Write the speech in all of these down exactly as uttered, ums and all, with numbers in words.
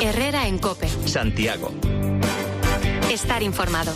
Herrera en COPE. Santiago. Estar informado.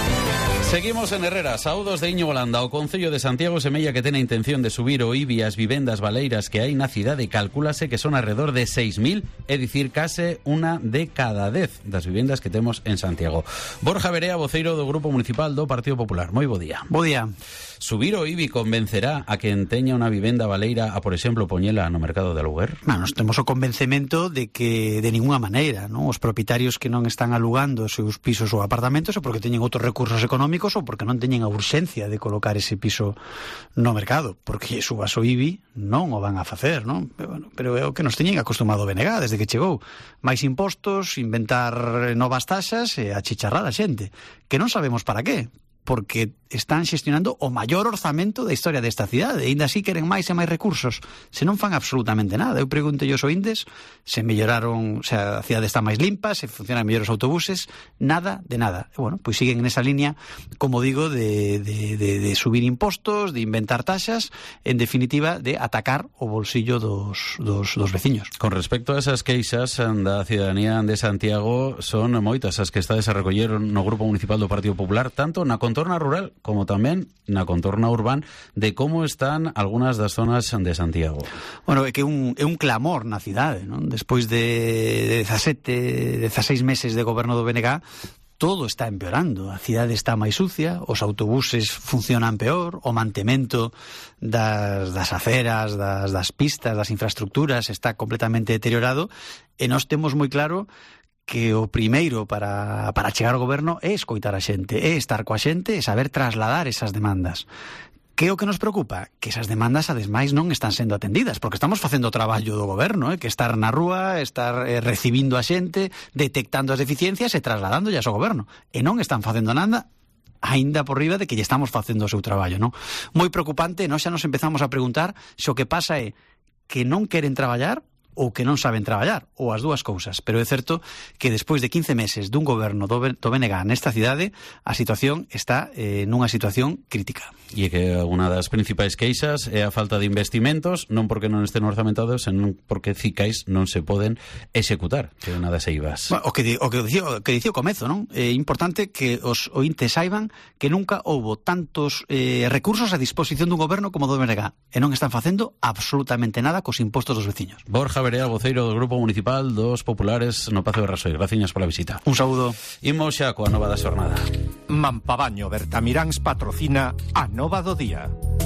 Seguimos en Herrera. Saúdos de Íñigo Landa. O Concello de Santiago semella que ten a intención de subir o I B I as vivendas baleiras que hai na cidade. Calcúlase que son alrededor de seis mil, é dicir, case unha de cada dez das vivendas que temos en Santiago. Borja Verea, voceiro do Grupo Municipal do Partido Popular. Moi bo día. Bo día. Subir o I B I convencerá a quen teña unha vivenda baleira a, por exemplo, poñela no mercado de aluguer? Bueno, nos temos o convencemento de que de ninguna maneira, non? Os propietarios que non están alugando os seus pisos ou apartamentos é porque teñen outros recursos económicos ou porque non teñen a urxencia de colocar ese piso no mercado, porque subas o I B I non o van a facer, non? Pero, bueno, pero é o que nos teñen acostumado o B N G desde que chegou. Mais impostos, inventar novas taxas e achicharrar a xente, que non sabemos para qué, porque están xestionando o maior orzamento da historia desta cidade, e ainda así queren máis e máis recursos, se non fan absolutamente nada. Eu pregunto aos oíntes se melloraron, se a cidade está máis limpa, se funcionan mellor os autobuses, nada de nada. E, bueno, pois siguen nesa línea, como digo, de, de, de, de subir impostos, de inventar taxas, en definitiva, de atacar o bolsillo dos, dos, dos veciños. Con respecto a esas queixas da cidadanía de Santiago, son moitas as que estades a recoller no Grupo Municipal do Partido Popular, tanto na contorna rural como tamén na contorna urbana, de como están algunhas das zonas de Santiago. Bueno, é que un, é un clamor na cidade, non? Despois de dezasete, dezaseis meses de goberno do B N G, todo está empeorando. A cidade está máis sucia, os autobuses funcionan peor, o mantemento das, das aceras, das, das pistas, das infraestructuras está completamente deteriorado, e nós temos moi claro que o primeiro para, para chegar ao goberno é escoitar a xente, é estar coa xente e saber trasladar esas demandas. Que é o que nos preocupa? Que esas demandas, ademais, non están sendo atendidas, porque estamos facendo o traballo do goberno, eh? Que estar na rúa, estar eh, recibindo a xente, detectando as deficiencias e trasladándolas ao goberno. E non están facendo nada, aínda por riba de que lle estamos facendo o seu traballo, non? Moi preocupante, nós xa nos empezamos a preguntar se o que pasa é que non queren traballar ou que non saben traballar, ou as dúas cousas. Pero é certo que despois de quince meses dun goberno do B N G nesta cidade, a situación está eh, nunha situación crítica. E que unha das principais queixas é a falta de investimentos, non porque non estén orzamentados, senón porque cicais non se poden executar, que é unha das eivas. Bueno, o que, o que dicía o que dicía o comezo, non? É importante que os ointes saiban que nunca houbo tantos eh, recursos a disposición dun goberno como do B N G, e non están facendo absolutamente nada cos impostos dos veciños. Borja Verea, voceiro do Grupo Municipal dos Populares no Pazo de Rasoy. Graciñas pola visita. Un saúdo. Imos xa coa nova da xornada. Mampabaño Bertamiráns patrocina a nova do día,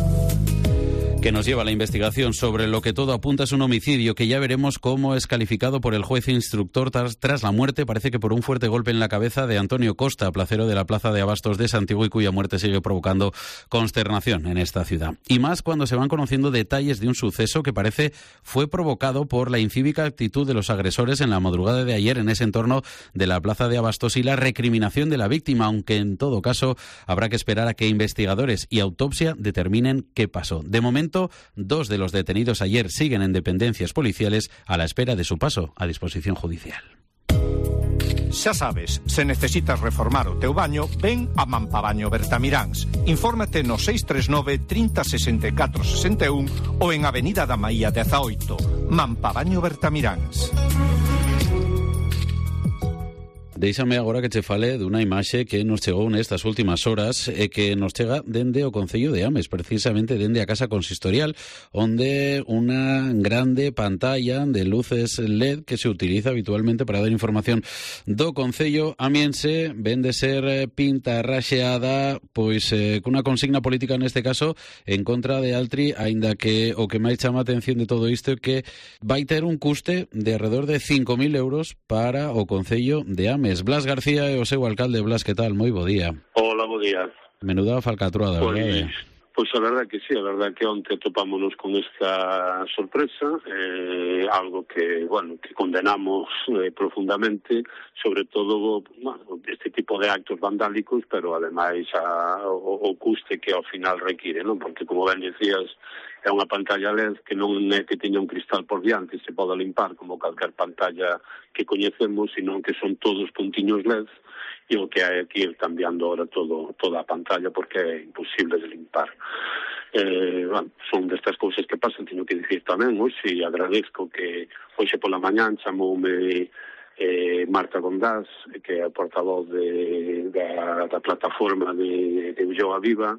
que nos lleva a la investigación sobre lo que todo apunta es un homicidio que ya veremos cómo es calificado por el juez instructor tras, tras la muerte, parece que por un fuerte golpe en la cabeza de Antonio Costa, placero de la Plaza de Abastos de Santiago, y cuya muerte sigue provocando consternación en esta ciudad. Y más cuando se van conociendo detalles de un suceso que parece fue provocado por la incívica actitud de los agresores en la madrugada de ayer en ese entorno de la Plaza de Abastos y la recriminación de la víctima, aunque en todo caso habrá que esperar a que investigadores y autopsia determinen qué pasó. De momento, dos de los detenidos ayer siguen en dependencias policiales a la espera de su paso a disposición judicial. Xa sabes, se necesitas reformar o teu baño, ven a Mampabaño Bertamiráns. Infórmate no seis tres nove, trinta, sesenta e catro, sesenta e un ou en Avenida da Maía dezaoito. Mampabaño Bertamiráns. Deixame agora que che fale dunha imaxe que nos chegou nestas últimas horas e que nos chega dende o Concello de Ames, precisamente dende a Casa Consistorial, onde unha grande pantalla de luces L E D que se utiliza habitualmente para dar información do Concello amiense ven de ser pintarraxeada, pois eh, cunha consigna política neste caso en contra de Altri, aínda que o que máis chama a atención de todo isto é que vai ter un custe de alrededor de cinco mil euros para o Concello de Ames. Blas García e o seu alcalde. Blas, que tal? Moi bo día. Hola, bo día. Menuda falcatruada, pues, verdade? Pois a verdade que sí, a verdade que onte topámonos con esta sorpresa, eh, algo que, bueno, que condenamos eh, profundamente, sobre todo, bueno, este tipo de actos vandálicos, pero ademais a, o, o custe que ao final require, non? Porque, como ben decías, é unha pantalla L E D que non é que teña un cristal por diante, se pode limpar como calquer pantalla que coñecemos, sino que son todos puntiños L E D, e o que hai que ir cambiando ahora todo, toda a pantalla porque é imposible de limpar. Eh, bueno, son destas cousas que pasan, teño que dicir tamén, hoxe, e agradezco que hoxe pola mañán chamoume eh, Marta Gondás, que é a portavoz de, da, da plataforma de, de Ulloa Viva,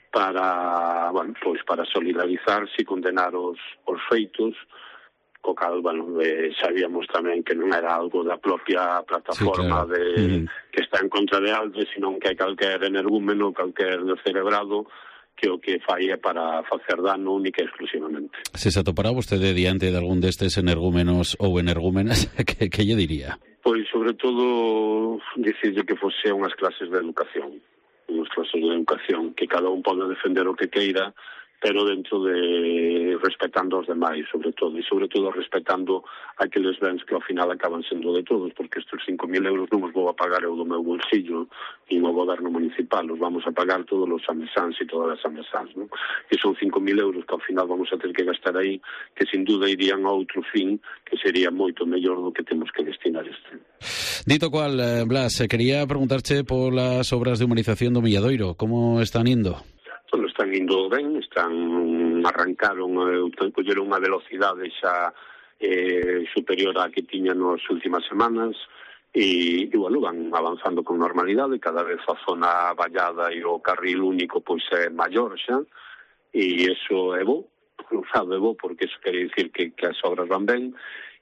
para, bueno, pois para solidarizarse e condenar os, os feitos, co cal, bueno, eh, sabíamos tamén que non era algo da propia plataforma, sí, claro, de, mm. que está en contra de Alves, sino que calquer energúmeno, calquer descerebrado, que o que fai é para facer dano única e exclusivamente. Se se atopará vostede diante de algún destes energúmenos ou energúmenas, que, que lle diría? Pois, sobre todo, dicirlle que fose unhas clases de educación. Unhas clases de educación, que cada un pode defender o que queira, pero dentro de respetando aos demais, sobre todo, e sobre todo respetando aqueles bens que ao final acaban sendo de todos, porque estes cinco mil euros non os vou a pagar eu do meu bolsillo e no goberno municipal, os vamos a pagar todos os amesáns e todas as amesáns, non? E son cinco mil euros que ao final vamos a ter que gastar aí, que sin duda irían a outro fin, que sería moito mellor do que temos que destinar este. Dito cual, Blas, quería preguntarche polas obras de humanización do Milladoiro, como están indo? Bueno, están indo ben, están arrancaron, eh, colleron unha velocidade xa eh, superior á que tiñan nas últimas semanas e, e, bueno, van avanzando con normalidade, cada vez a zona vallada e o carril único pois é maior xa, e iso é bo, por un lado é bo, porque iso quere dicir que, que as obras van ben,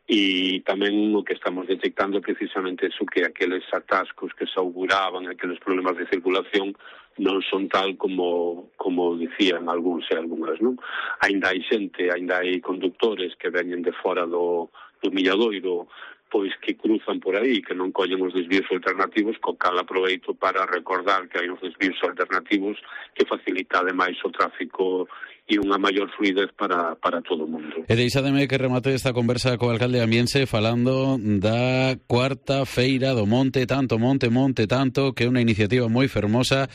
e tamén o que estamos detectando é precisamente eso, que aqueles atascos que se auguraban, aqueles problemas de circulación, non son tal como como dicían algúns e algunhas, non? Ainda hai xente, ainda hai conductores que veñen de fora do, do Milladoiro, pois que cruzan por aí, que non collen os desvíos alternativos, co cal aproveito para recordar que hai uns desvíos alternativos que facilita ademais o tráfico e unha maior fluidez para, para todo o mundo. E deixademe que remate esta conversa co alcalde amiense falando da cuarta feira do Monte Tanto, Monte, Monte Tanto, que é unha iniciativa moi fermosa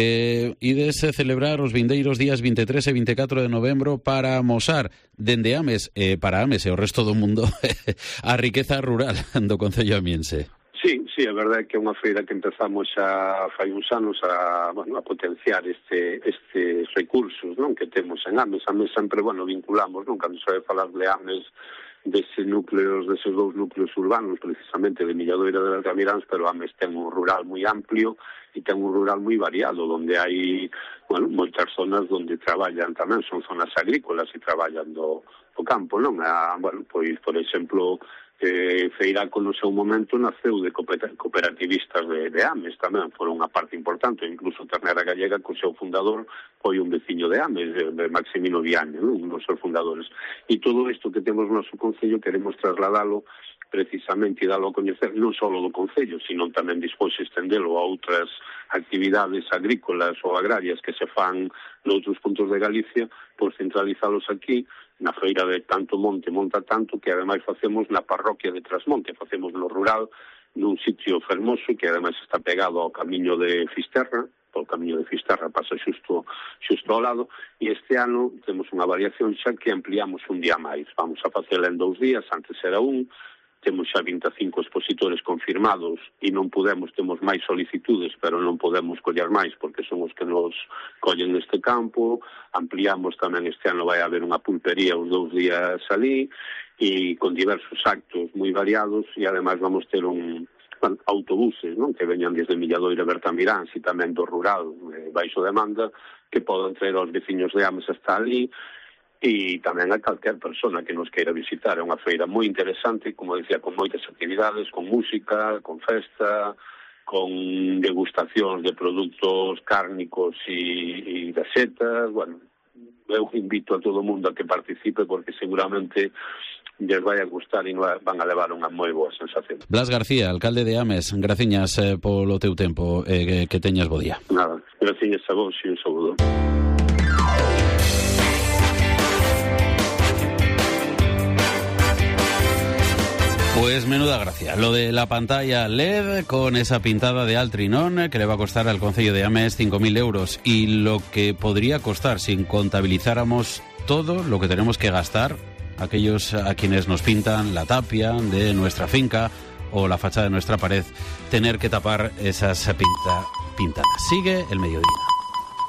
que ides celebrar os vindeiros días vinte e tres e vinte e catro de novembro para amosar dende Ames, eh, para Ames e o resto do mundo a riqueza rural do concello amiense. Sí, sí, a verdade é que é unha feira que empezamos xa fai uns anos a, bueno, a potenciar este estes recursos, non, que temos en Ames. Ames sempre, bueno, vinculamos, non, cando se vai falar de Ames, deses núcleos, deses dous núcleos urbanos, precisamente de Milladoiro e de Bertamiráns, pero Ames ten un rural moi amplio e ten un rural moi variado, onde hai, bueno, moitas zonas onde traballan tamén, son zonas agrícolas e traballan do, do campo, non? A, bueno, pois, por exemplo, eh, Feiraco no seu momento naceu de cooperativistas de, de Ames tamén, foron unha parte importante, incluso Ternera Gallega, co seu fundador foi un veciño de Ames, de, de Maximino Viaño, non? Un dos seus fundadores. E todo isto que temos no noso concello queremos trasladalo precisamente e dalo a coñecer non só do concello, sino tamén dispois estendelo a outras actividades agrícolas ou agrarias que se fan noutros puntos de Galicia, por centralizalos aquí na feira de Tanto Monte, Monta Tanto, que ademais facemos na parroquia de Trasmonte, facemos no rural, nun sitio fermoso que ademais está pegado ao camiño de Fisterra, o camiño de Fisterra pasa xusto xusto ao lado, e este ano temos unha variación xa que ampliamos un día máis, vamos a facela en dous días, antes era un, temos xa vinte e cinco expositores confirmados e non podemos, temos máis solicitudes, pero non podemos coller máis porque son os que nos collen neste campo. Ampliamos tamén, este ano vai haber unha pulpería os dous días ali e con diversos actos moi variados, e ademais vamos ter un bueno, autobuses, non, que veñan desde Milladoiro e Bertamiráns e tamén do rural, eh, baixo demanda, que poden traer aos veciños de Ames hasta ali, e tamén a calquer persona que nos queira visitar. É unha feira moi interesante, como decía, con moitas actividades, con música, con festa, con degustacións de produtos cárnicos e, e de setas. Bueno, eu invito a todo o mundo a que participe porque seguramente lles vai a gustar e van a levar unha moi boa sensación. Blas García, alcalde de Ames, graciñas eh, polo teu tempo, eh, que, que teñas bo día. Nada, graciñas a vos e un saúdo. Pues menuda gracia, lo de la pantalla L E D con esa pintada de Altrinón que le va a costar al concello de Ames cinco mil euros, y lo que podría costar si contabilizáramos todo lo que tenemos que gastar aquellos a quienes nos pintan la tapia de nuestra finca o la fachada de nuestra pared, tener que tapar esas pinta, pintadas. Sigue el mediodía.